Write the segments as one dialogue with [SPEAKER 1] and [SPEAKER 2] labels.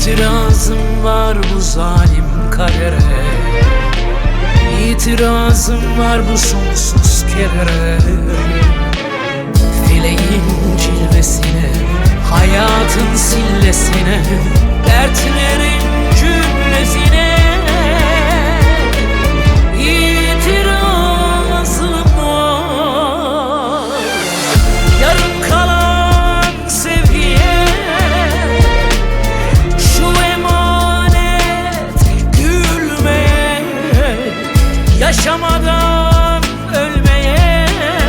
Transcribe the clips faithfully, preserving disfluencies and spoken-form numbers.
[SPEAKER 1] İtirazım var bu zalim kadere, İtirazım var bu sonsuz kedere. Fileğin cilvesine, hayatın sillesine, dertlerin cümlesine İtirazım var. Yarım kalan sevgiye, şu emanet gülmeye, yaşamadan ölmeye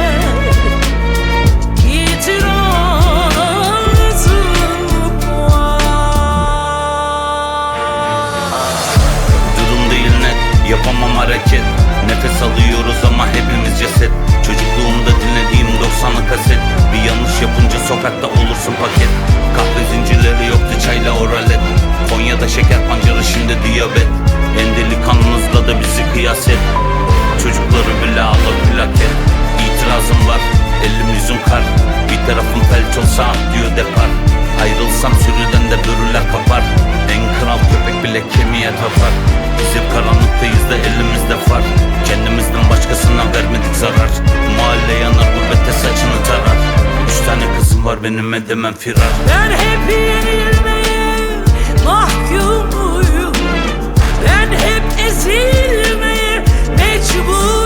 [SPEAKER 1] itirazım var.
[SPEAKER 2] Durum değil net, yapamam hareket. Nefes alıyoruz ama hepimiz ceset. Çocukluğumda dinlediğim doksanlı kaset. Bir yanlış yapınca sokakta olursun paket. Kahve zincirleri yoktu, çayla oralet. Konya'da şeker pancarı, şimdi diyabet. En delikanlınızla da bizi kıyas et. Çocukları bile alır plaket. İtirazım var, elim yüzüm kar. Bir tarafım felç olsa diyor depar. Ayrılsam sürüden de börüler kapar. En kral köpek bile kemiğe tapar. Biz hep karanlıktayız da elimizde far. Kendimizden başkasına vermedik zarar. Mahalle yanar, gurbette saçını tarar. Üç tane kızım var benim, edemem firar.
[SPEAKER 1] Ben hep yenilmeye mahkumuyum, ben hep ezilmeye mecbur.